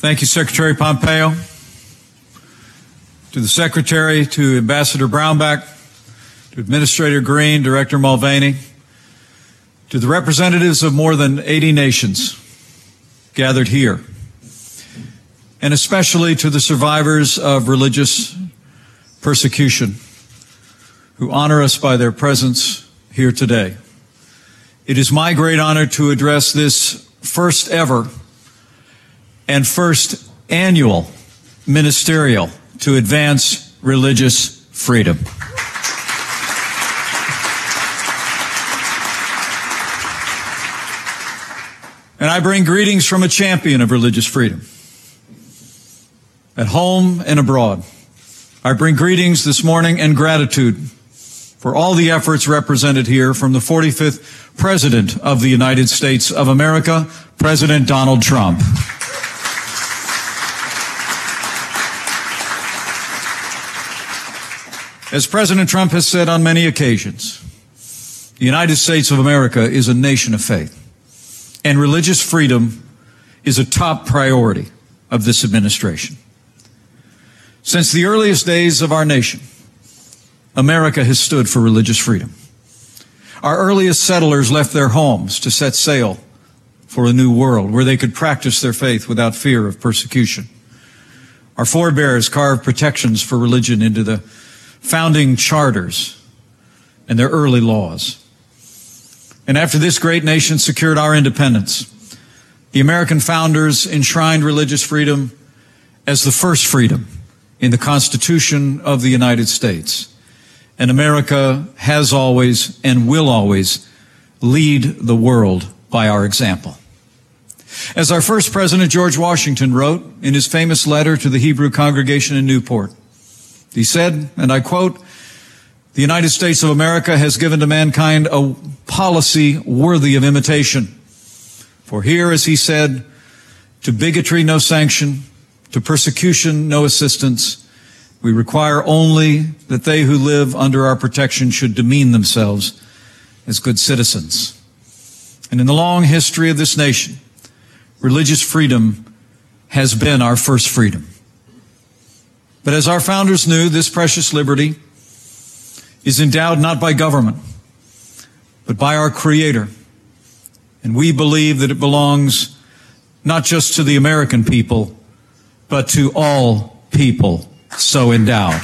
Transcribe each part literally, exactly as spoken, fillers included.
Thank you, Secretary Pompeo. To the Secretary, to Ambassador Brownback, to Administrator Green, Director Mulvaney, to the representatives of more than eighty nations gathered here, and especially to the survivors of religious persecution who honor us by their presence here today. It is my great honor to address this first ever and first annual ministerial to advance religious freedom. And I bring greetings from a champion of religious freedom. At home and abroad, I bring greetings this morning and gratitude for all the efforts represented here from the forty-fifth President of the United States of America, President Donald Trump. As President Trump has said on many occasions, the United States of America is a nation of faith, and religious freedom is a top priority of this administration. Since the earliest days of our nation, America has stood for religious freedom. Our earliest settlers left their homes to set sail for a new world where they could practice their faith without fear of persecution. Our forebears carved protections for religion into the founding charters and their early laws. And after this great nation secured our independence, the American founders enshrined religious freedom as the first freedom in the Constitution of the United States. And America has always and will always lead the world by our example. As our first president, George Washington, wrote in his famous letter to the Hebrew congregation in Newport, he said, and I quote, "The United States of America has given to mankind a policy worthy of imitation. For here, as he said, to bigotry no sanction, to persecution no assistance. We require only that they who live under our protection should demean themselves as good citizens." And in the long history of this nation, religious freedom has been our first freedom. But as our founders knew, this precious liberty is endowed not by government, but by our Creator. And we believe that it belongs not just to the American people, but to all people so endowed.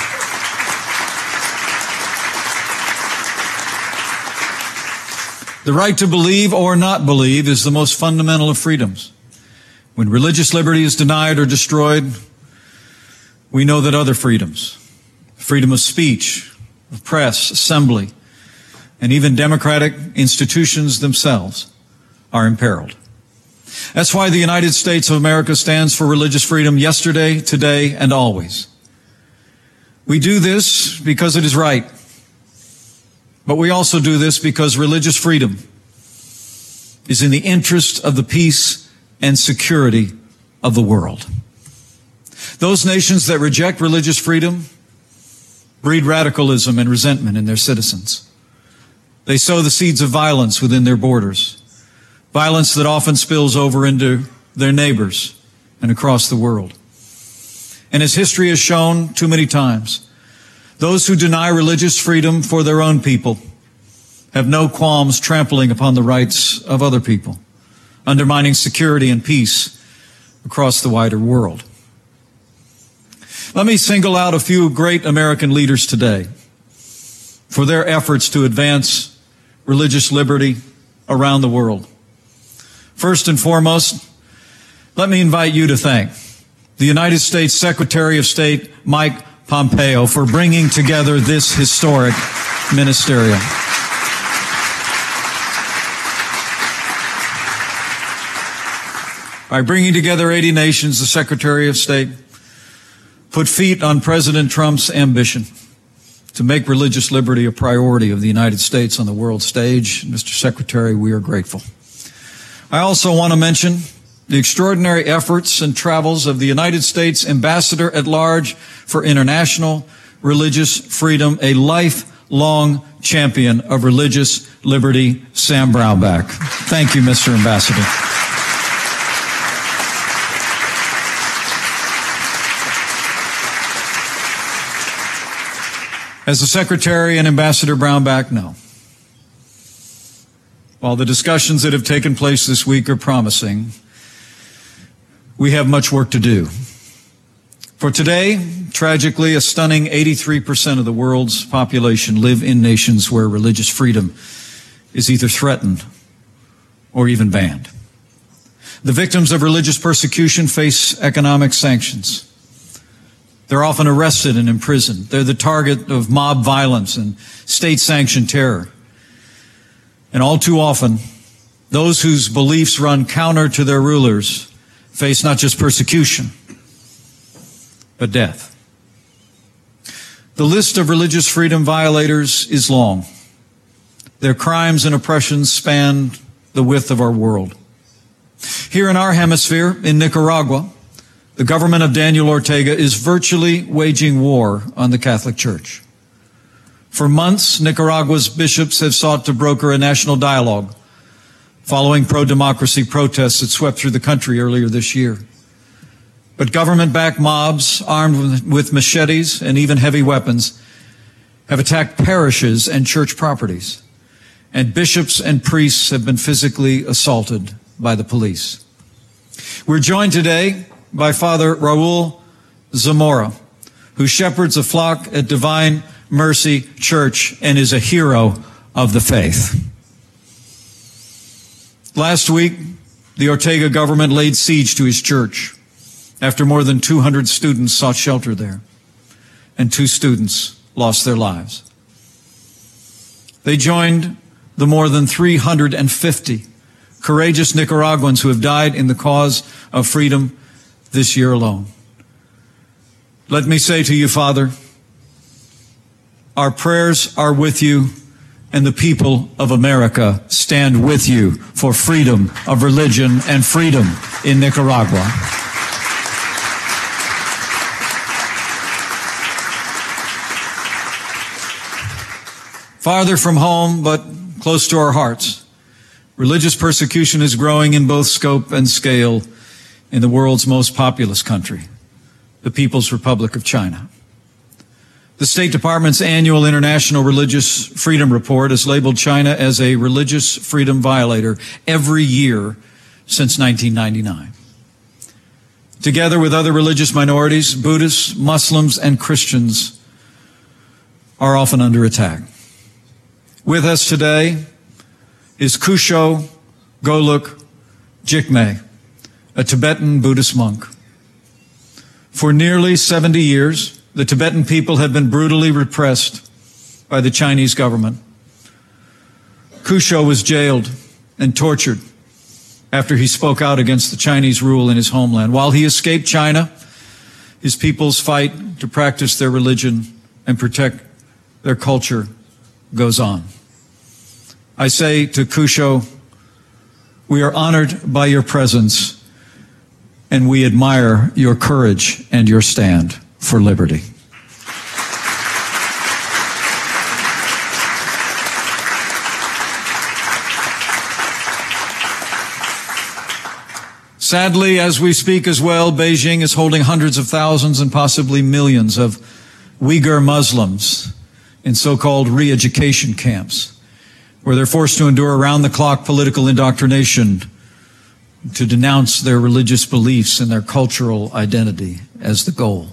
The right to believe or not believe is the most fundamental of freedoms. When religious liberty is denied or destroyed, we know that other freedoms, freedom of speech, of press, assembly, and even democratic institutions themselves are imperiled. That's why the United States of America stands for religious freedom yesterday, today, and always. We do this because it is right, but we also do this because religious freedom is in the interest of the peace and security of the world. Those nations that reject religious freedom breed radicalism and resentment in their citizens. They sow the seeds of violence within their borders, violence that often spills over into their neighbors and across the world. And as history has shown too many times, those who deny religious freedom for their own people have no qualms trampling upon the rights of other people, undermining security and peace across the wider world. Let me single out a few great American leaders today for their efforts to advance religious liberty around the world. First and foremost, let me invite you to thank the United States Secretary of State, Mike Pompeo, for bringing together this historic ministerial. By bringing together eighty nations, the Secretary of State put feet on President Trump's ambition to make religious liberty a priority of the United States on the world stage. Mister Secretary, we are grateful. I also want to mention the extraordinary efforts and travels of the United States Ambassador at Large for International Religious Freedom, a lifelong champion of religious liberty, Sam Brownback. Thank you, Mister Ambassador. As the Secretary and Ambassador Brownback know, while the discussions that have taken place this week are promising, we have much work to do. For today, tragically, a stunning eighty-three percent of the world's population live in nations where religious freedom is either threatened or even banned. The victims of religious persecution face economic sanctions. They're often arrested and imprisoned. They're the target of mob violence and state-sanctioned terror. And all too often, those whose beliefs run counter to their rulers face not just persecution, but death. The list of religious freedom violators is long. Their crimes and oppressions span the width of our world. Here in our hemisphere, in Nicaragua, the government of Daniel Ortega is virtually waging war on the Catholic Church. For months, Nicaragua's bishops have sought to broker a national dialogue following pro-democracy protests that swept through the country earlier this year. But government-backed mobs armed with machetes and even heavy weapons have attacked parishes and church properties, and bishops and priests have been physically assaulted by the police. We're joined today by Father Raul Zamora, who shepherds a flock at Divine Mercy Church and is a hero of the faith. Last week, the Ortega government laid siege to his church after more than two hundred students sought shelter there, and two students lost their lives. They joined the more than three hundred fifty courageous Nicaraguans who have died in the cause of freedom this year alone. Let me say to you, Father, our prayers are with you, and the people of America stand with you for freedom of religion and freedom in Nicaragua. Farther from home, but close to our hearts, religious persecution is growing in both scope and scale in the world's most populous country, the People's Republic of China. The State Department's annual International Religious Freedom Report has labeled China as a religious freedom violator every year since nineteen ninety-nine. Together with other religious minorities, Buddhists, Muslims, and Christians are often under attack. With us today is Kusho Goluk Jikme, a Tibetan Buddhist monk. For nearly seventy years, the Tibetan people have been brutally repressed by the Chinese government. Kusho was jailed and tortured after he spoke out against the Chinese rule in his homeland. While he escaped China, his people's fight to practice their religion and protect their culture goes on. I say to Kusho, we are honored by your presence, and we admire your courage and your stand for liberty. Sadly, as we speak as well, Beijing is holding hundreds of thousands and possibly millions of Uyghur Muslims in so-called re-education camps, where they're forced to endure around-the-clock political indoctrination to denounce their religious beliefs and their cultural identity as the goal.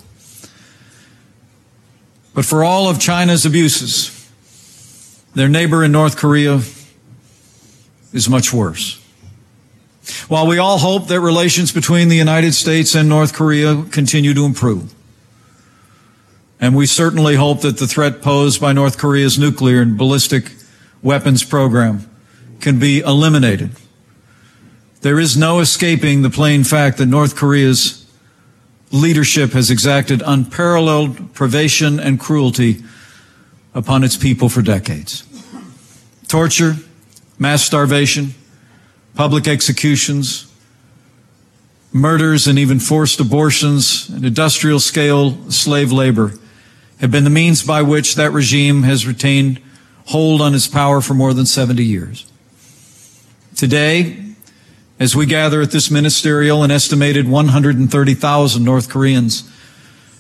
But for all of China's abuses, their neighbor in North Korea is much worse. While we all hope that relations between the United States and North Korea continue to improve, and we certainly hope that the threat posed by North Korea's nuclear and ballistic weapons program can be eliminated, there is no escaping the plain fact that North Korea's leadership has exacted unparalleled privation and cruelty upon its people for decades. Torture, mass starvation, public executions, murders, and even forced abortions and industrial-scale slave labor have been the means by which that regime has retained hold on its power for more than seventy years. Today, as we gather at this ministerial, an estimated one hundred thirty thousand North Koreans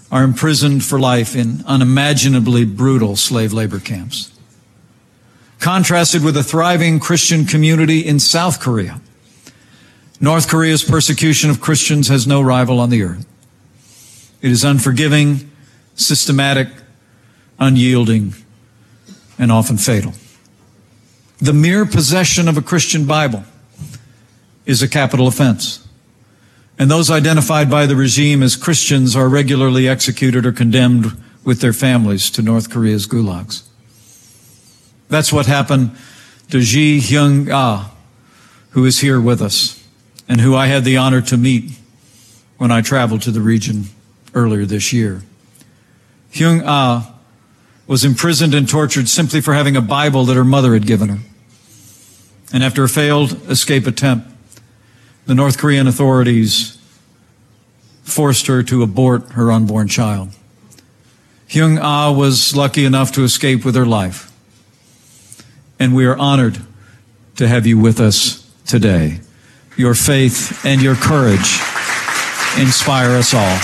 are imprisoned for life in unimaginably brutal slave labor camps. Contrasted with a thriving Christian community in South Korea, North Korea's persecution of Christians has no rival on the earth. It is unforgiving, systematic, unyielding, and often fatal. The mere possession of a Christian Bible is a capital offense, and those identified by the regime as Christians are regularly executed or condemned with their families to North Korea's gulags. That's what happened to Ji Hyung-ah, who is here with us, and who I had the honor to meet when I traveled to the region earlier this year. Hyung-ah was imprisoned and tortured simply for having a Bible that her mother had given her. And after a failed escape attempt, the North Korean authorities forced her to abort her unborn child. Hyung-ah was lucky enough to escape with her life. And we are honored to have you with us today. Your faith and your courage inspire us all.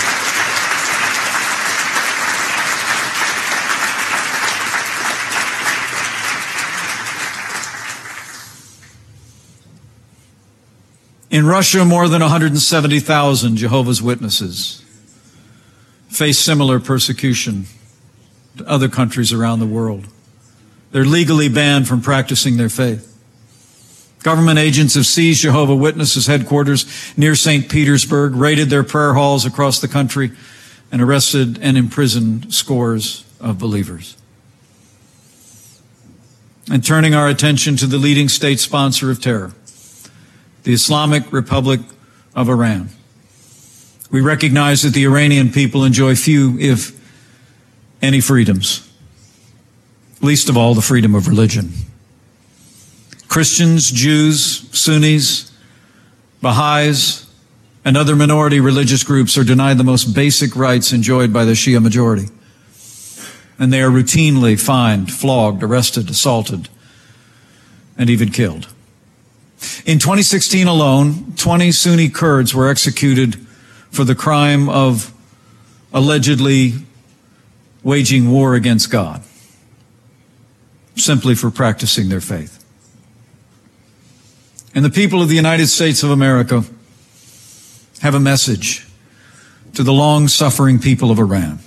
In Russia, more than one hundred seventy thousand Jehovah's Witnesses face similar persecution to other countries around the world. They're legally banned from practicing their faith. Government agents have seized Jehovah's Witnesses headquarters near Saint Petersburg, raided their prayer halls across the country, and arrested and imprisoned scores of believers. And turning our attention to the leading state sponsor of terror, the Islamic Republic of Iran. We recognize that the Iranian people enjoy few, if any, freedoms, least of all the freedom of religion. Christians, Jews, Sunnis, Baha'is, and other minority religious groups are denied the most basic rights enjoyed by the Shia majority. And they are routinely fined, flogged, arrested, assaulted, and even killed. In twenty sixteen alone, twenty Sunni Kurds were executed for the crime of allegedly waging war against God, simply for practicing their faith. And the people of the United States of America have a message to the long-suffering people of Iran.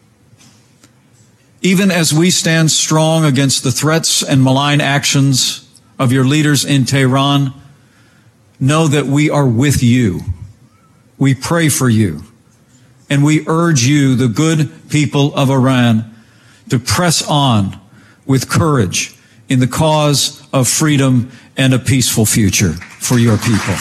Even as we stand strong against the threats and malign actions of your leaders in Tehran, know that we are with you. We pray for you. And we urge you, the good people of Iran, to press on with courage in the cause of freedom and a peaceful future for your people.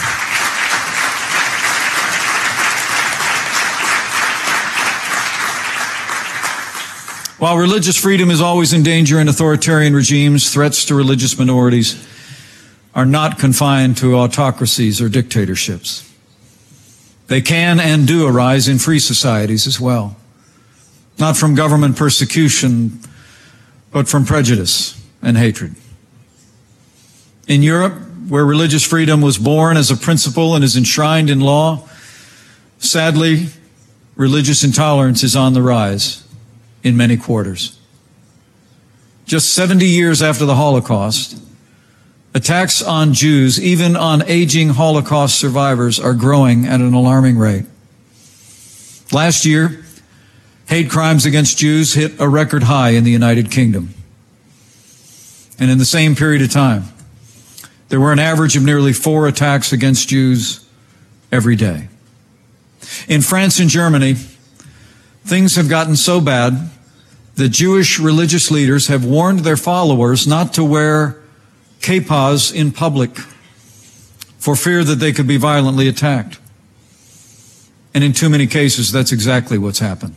While religious freedom is always in danger in authoritarian regimes, threats to religious minorities are not confined to autocracies or dictatorships. They can and do arise in free societies as well, not from government persecution, but from prejudice and hatred. In Europe, where religious freedom was born as a principle and is enshrined in law, sadly, religious intolerance is on the rise in many quarters. Just seventy years after the Holocaust, attacks on Jews, even on aging Holocaust survivors, are growing at an alarming rate. Last year, hate crimes against Jews hit a record high in the United Kingdom. And in the same period of time, there were an average of nearly four attacks against Jews every day. In France and Germany, things have gotten so bad that Jewish religious leaders have warned their followers not to wear kippas in public for fear that they could be violently attacked. And in too many cases, that's exactly what's happened.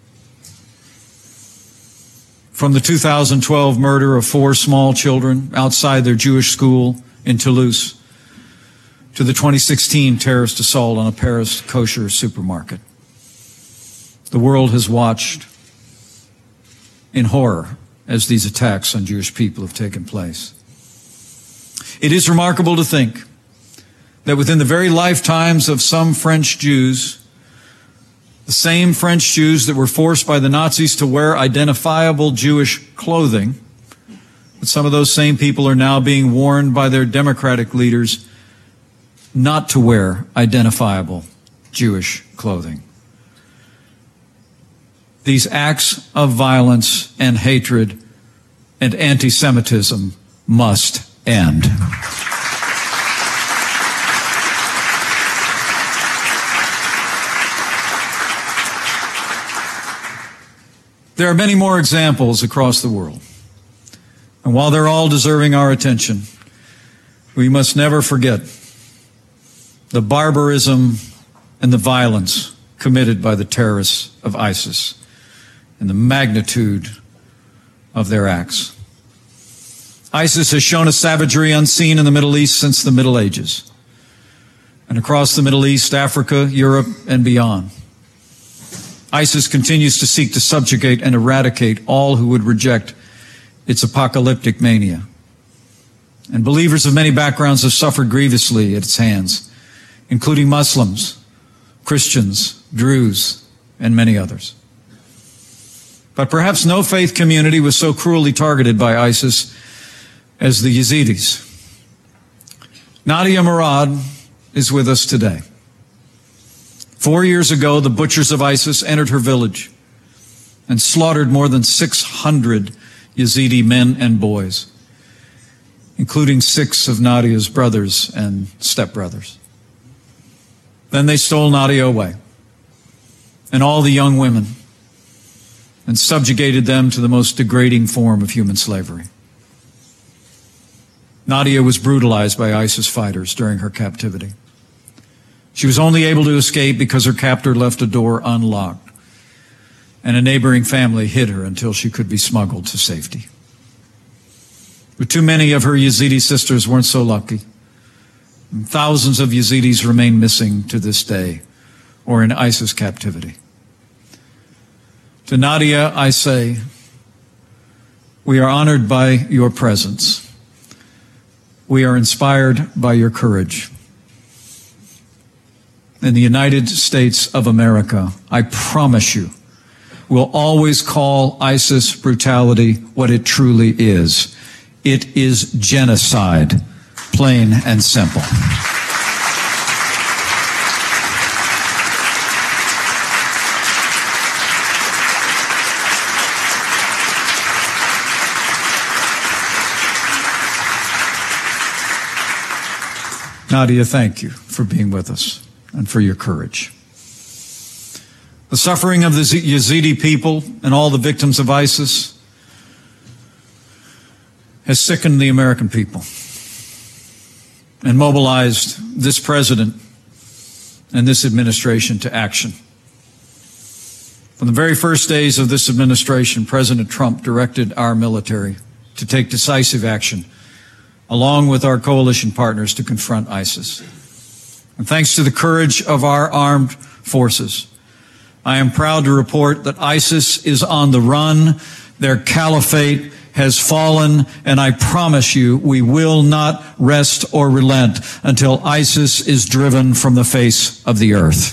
From the two thousand twelve murder of four small children outside their Jewish school in Toulouse to the twenty sixteen terrorist assault on a Paris kosher supermarket, the world has watched in horror as these attacks on Jewish people have taken place. It is remarkable to think that within the very lifetimes of some French Jews, The same French Jews that were forced by the Nazis to wear identifiable Jewish clothing, but some of those same people are now being warned by their democratic leaders not to wear identifiable Jewish clothing. These acts of violence and hatred and anti-Semitism must end. There are many more examples across the world. And while they're all deserving our attention, we must never forget the barbarism and the violence committed by the terrorists of ISIS and the magnitude of their acts. ISIS has shown a savagery unseen in the Middle East since the Middle Ages, and across the Middle East, Africa, Europe, and beyond. ISIS continues to seek to subjugate and eradicate all who would reject its apocalyptic mania. And believers of many backgrounds have suffered grievously at its hands, including Muslims, Christians, Druze, and many others. But perhaps no faith community was so cruelly targeted by ISIS as the Yazidis. Nadia Murad is with us today. Four years ago, the butchers of ISIS entered her village and slaughtered more than six hundred Yazidi men and boys, including six of Nadia's brothers and stepbrothers. Then they stole Nadia away and all the young women and subjugated them to the most degrading form of human slavery. Nadia was brutalized by ISIS fighters during her captivity. She was only able to escape because her captor left a door unlocked, and a neighboring family hid her until she could be smuggled to safety. But too many of her Yazidi sisters weren't so lucky. And thousands of Yazidis remain missing to this day or in ISIS captivity. To Nadia, I say, we are honored by your presence. We are inspired by your courage. In the United States of America, I promise you, will always call ISIS brutality what it truly is. It is genocide, plain and simple. Nadia, thank you for being with us and for your courage. The suffering of the Yazidi people and all the victims of ISIS has sickened the American people and mobilized this president and this administration to action. From the very first days of this administration, President Trump directed our military to take decisive action, along with our coalition partners, to confront ISIS. And thanks to the courage of our armed forces, I am proud to report that ISIS is on the run. Their caliphate has fallen, and I promise you we will not rest or relent until ISIS is driven from the face of the earth.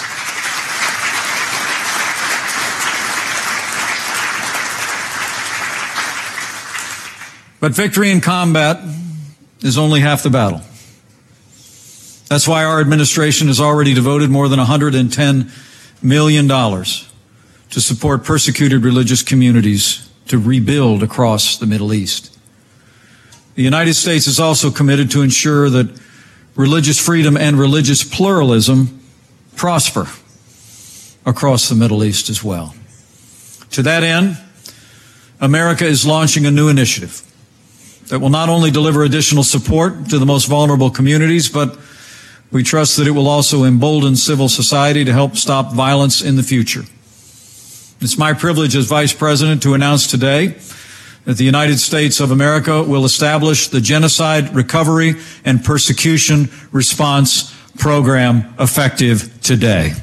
But victory in combat is only half the battle. That's why our administration has already devoted more than one hundred ten million dollars to support persecuted religious communities to rebuild across the Middle East. The United States is also committed to ensure that religious freedom and religious pluralism prosper across the Middle East as well. To that end, America is launching a new initiative that will not only deliver additional support to the most vulnerable communities, but we trust that it will also embolden civil society to help stop violence in the future. It's my privilege as Vice President to announce today that the United States of America will establish the Genocide Recovery and Persecution Response Program effective today.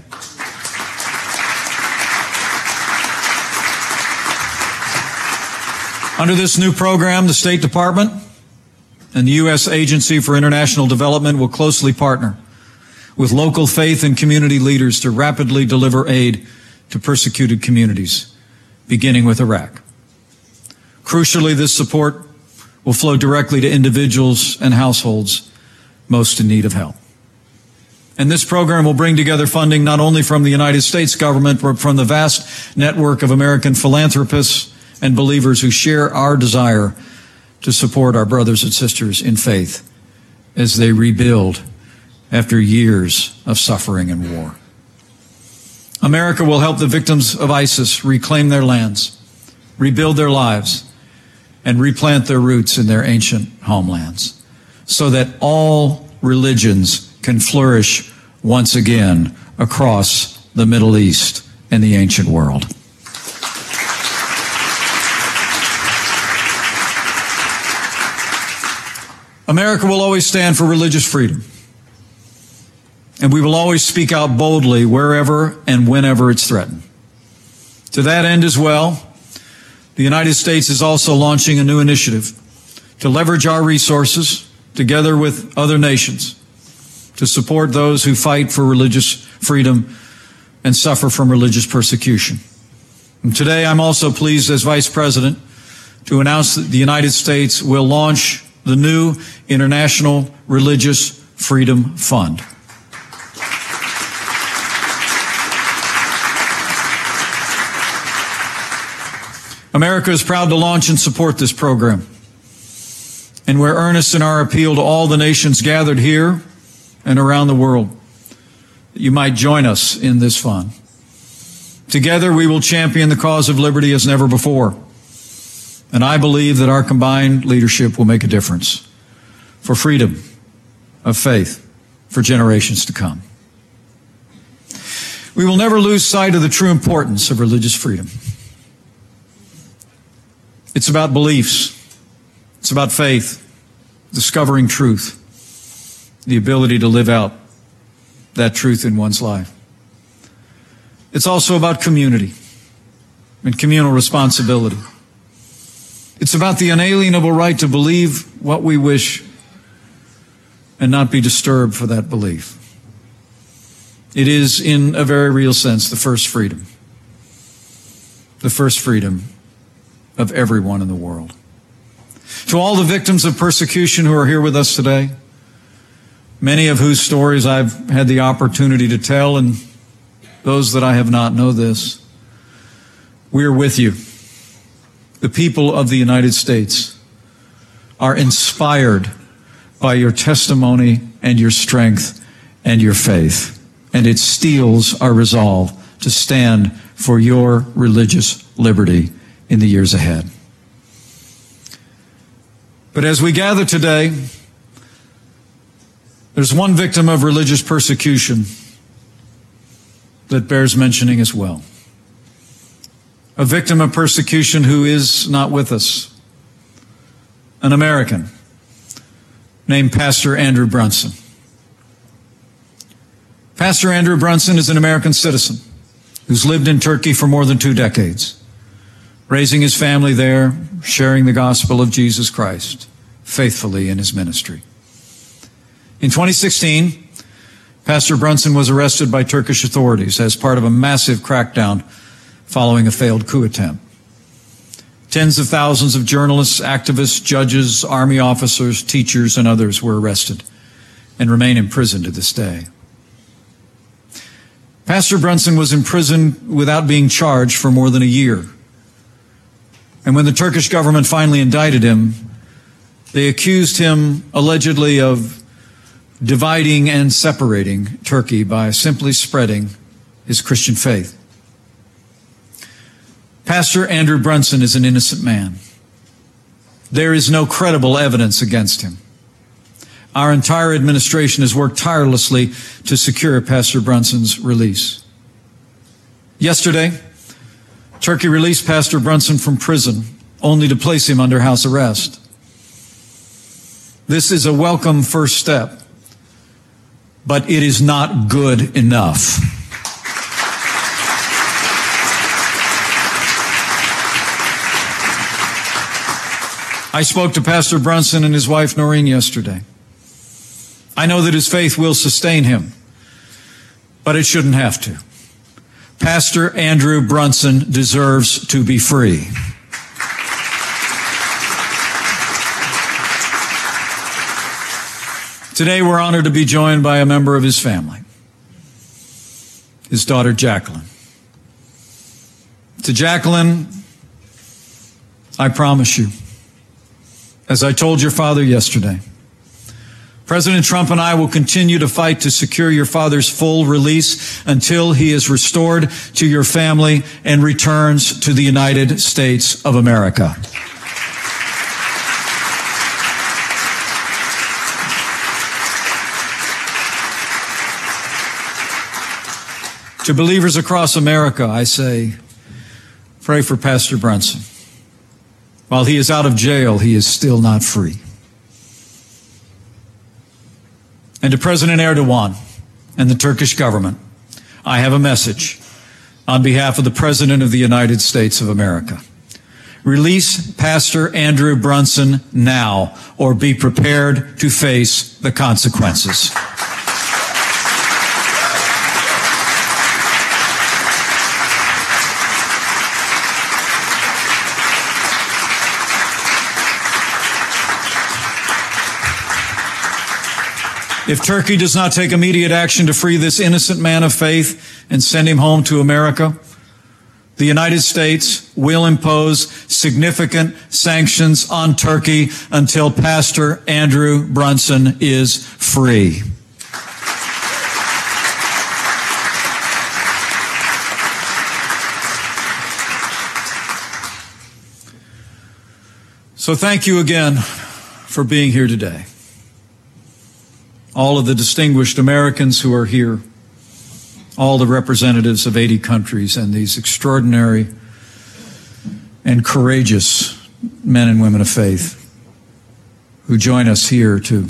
Under this new program, the State Department and the U S Agency for International Development will closely partner with local faith and community leaders to rapidly deliver aid to persecuted communities, beginning with Iraq. Crucially, this support will flow directly to individuals and households most in need of help. And this program will bring together funding not only from the United States government, but from the vast network of American philanthropists and believers who share our desire to support our brothers and sisters in faith as they rebuild after years of suffering and war. America will help the victims of ISIS reclaim their lands, rebuild their lives, and replant their roots in their ancient homelands, so that all religions can flourish once again across the Middle East and the ancient world. America will always stand for religious freedom, and we will always speak out boldly wherever and whenever it's threatened. To that end as well, the United States is also launching a new initiative to leverage our resources together with other nations to support those who fight for religious freedom and suffer from religious persecution. And today I'm also pleased as Vice President to announce that the United States will launch the new International Religious Freedom Fund. America is proud to launch and support this program, and we're earnest in our appeal to all the nations gathered here and around the world that you might join us in this fund. Together we will champion the cause of liberty as never before, and I believe that our combined leadership will make a difference for freedom of faith for generations to come. We will never lose sight of the true importance of religious freedom. It's about beliefs. It's about faith, discovering truth, the ability to live out that truth in one's life. It's also about community and communal responsibility. It's about the unalienable right to believe what we wish and not be disturbed for that belief. It is, in a very real sense, the first freedom. The first freedom of everyone in the world. To all the victims of persecution who are here with us today, many of whose stories I've had the opportunity to tell, and those that I have not know this, we are with you. The people of the United States are inspired by your testimony and your strength and your faith, and it steels our resolve to stand for your religious liberty in the years ahead. But as we gather today, there's one victim of religious persecution that bears mentioning as well. A victim of persecution who is not with us. An American named Pastor Andrew Brunson. Pastor Andrew Brunson is an American citizen who's lived in Turkey for more than two decades, raising his family there, sharing the gospel of Jesus Christ faithfully in his ministry. In twenty sixteen, Pastor Brunson was arrested by Turkish authorities as part of a massive crackdown following a failed coup attempt. Tens of thousands of journalists, activists, judges, army officers, teachers, and others were arrested and remain in prison to this day. Pastor Brunson was in prison without being charged for more than a year. And when the Turkish government finally indicted him, they accused him allegedly of dividing and separating Turkey by simply spreading his Christian faith. Pastor Andrew Brunson is an innocent man. There is no credible evidence against him. Our entire administration has worked tirelessly to secure Pastor Brunson's release. Yesterday, Turkey released Pastor Brunson from prison, only to place him under house arrest. This is a welcome first step, but it is not good enough. I spoke to Pastor Brunson and his wife Noreen yesterday. I know that his faith will sustain him but it shouldn't have to. Pastor Andrew Brunson deserves to be free. Today we're honored to be joined by a member of his family, his daughter Jacqueline. To Jacqueline, I promise you, as I told your father yesterday, President Trump and I will continue to fight to secure your father's full release until he is restored to your family and returns to the United States of America. To believers across America, I say, pray for Pastor Brunson. While he is out of jail, he is still not free. And to President Erdogan and the Turkish government, I have a message on behalf of the President of the United States of America. Release Pastor Andrew Brunson now, or be prepared to face the consequences. If Turkey does not take immediate action to free this innocent man of faith and send him home to America, the United States will impose significant sanctions on Turkey until Pastor Andrew Brunson is free. So thank you again for being here today. All of the distinguished Americans who are here, all the representatives of eighty countries, and these extraordinary and courageous men and women of faith who join us here to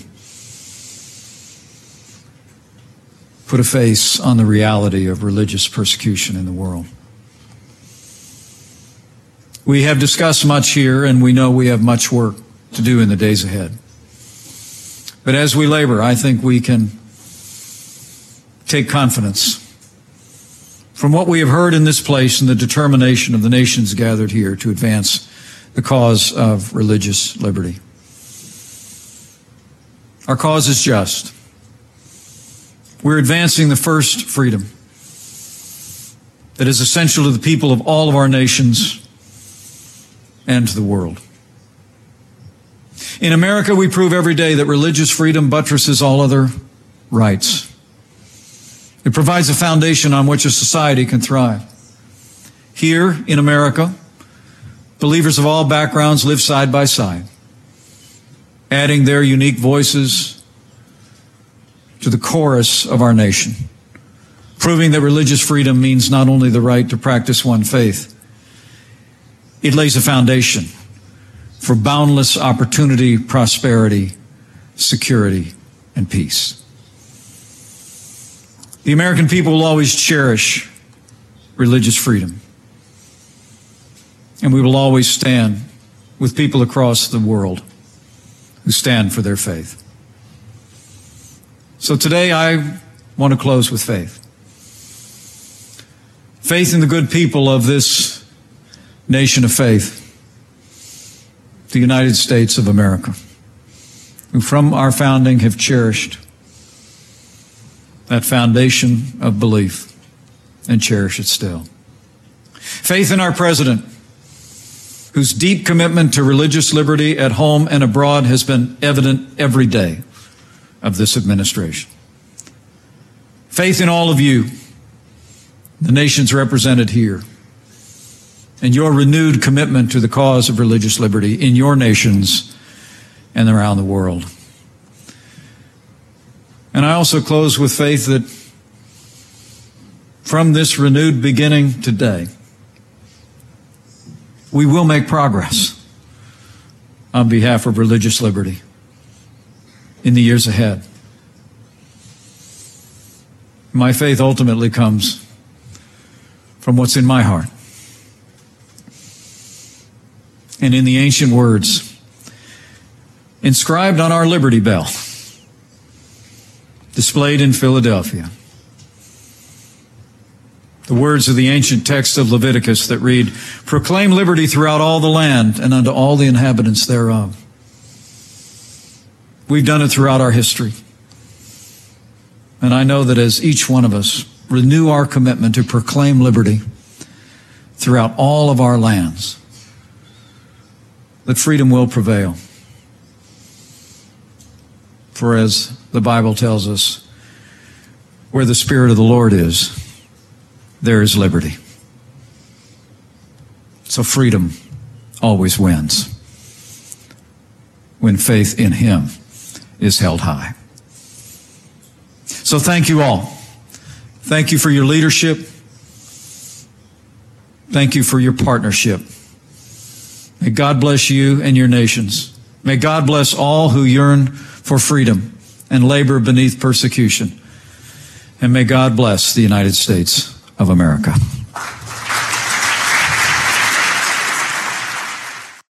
put a face on the reality of religious persecution in the world. We have discussed much here, and we know we have much work to do in the days ahead. But as we labor, I think we can take confidence from what we have heard in this place and the determination of the nations gathered here to advance the cause of religious liberty. Our cause is just. We're advancing the first freedom that is essential to the people of all of our nations and to the world. In America, we prove every day that religious freedom buttresses all other rights. It provides a foundation on which a society can thrive. Here in America, believers of all backgrounds live side by side, adding their unique voices to the chorus of our nation, proving that religious freedom means not only the right to practice one faith, it lays a foundation for boundless opportunity, prosperity, security, and peace. The American people will always cherish religious freedom, and we will always stand with people across the world who stand for their faith. So today I want to close with faith. Faith in the good people of this nation of faith, the United States of America, who from our founding have cherished that foundation of belief and cherish it still. Faith in our president, whose deep commitment to religious liberty at home and abroad has been evident every day of this administration. Faith in all of you, the nations represented here, and your renewed commitment to the cause of religious liberty in your nations and around the world. And I also close with faith that from this renewed beginning today, we will make progress on behalf of religious liberty in the years ahead. My faith ultimately comes from what's in my heart. And in the ancient words inscribed on our Liberty Bell, displayed in Philadelphia, The words of the ancient text of Leviticus that read, "Proclaim liberty throughout all the land and unto all the inhabitants thereof." We've done it throughout our history. And I know that as each one of us renew our commitment to proclaim liberty throughout all of our lands, that freedom will prevail. For as the Bible tells us, where the Spirit of the Lord is, there is liberty. So freedom always wins when faith in Him is held high. So thank you all. Thank you for your leadership. Thank you for your partnership. May God bless you and your nations. May God bless all who yearn for freedom and labor beneath persecution. And may God bless the United States of America.